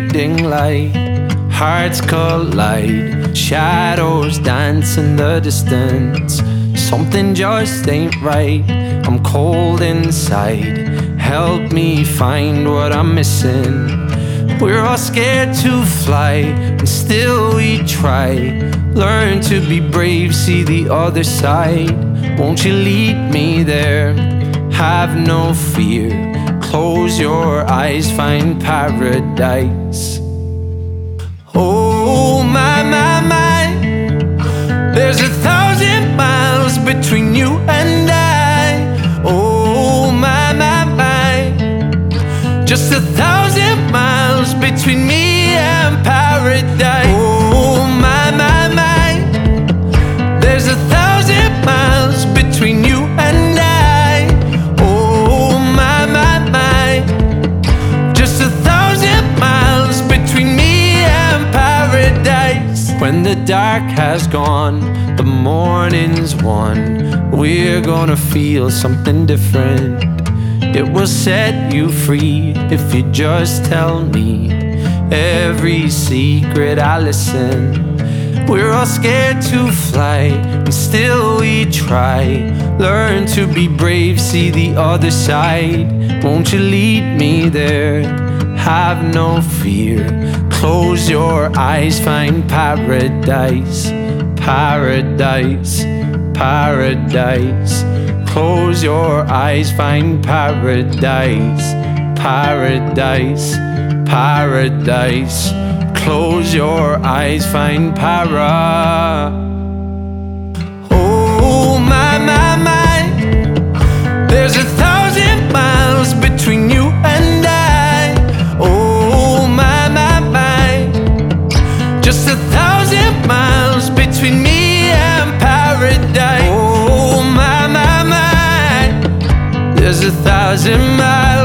fading light, hearts collide, shadows dance in the distance. Something just ain't right, I'm cold inside. Help me find what I'm missing. We're all scared to fly, and still we try. Learn to be brave, see the other side. Won't you lead me there? Have no fear. Close your eyes, find paradise. Oh my, my, my. There's 1,000 miles between you and I. Oh my, my, my. Just 1,000 miles between me and paradise. Oh my, my, my. There's 1,000 miles between you and I. Oh my, my, my. Just 1,000 miles between me and paradise. When the dark has gone, the morning's won. We're gonna feel something different. It will set you free if you just tell me every secret. I listen. We're all scared to fly, and still we try. Learn to be brave, see the other side. Won't you lead me there? Have no fear. Close your eyes, find paradise. Paradise, paradise. Close your eyes, find paradise. Paradise, paradise. Close your eyes, find para. Oh my, my, my. There's 1,000 miles between you and I. Oh my, my, my. Just 1,000 miles between me and paradise. Oh my, my, my. There's 1,000 miles.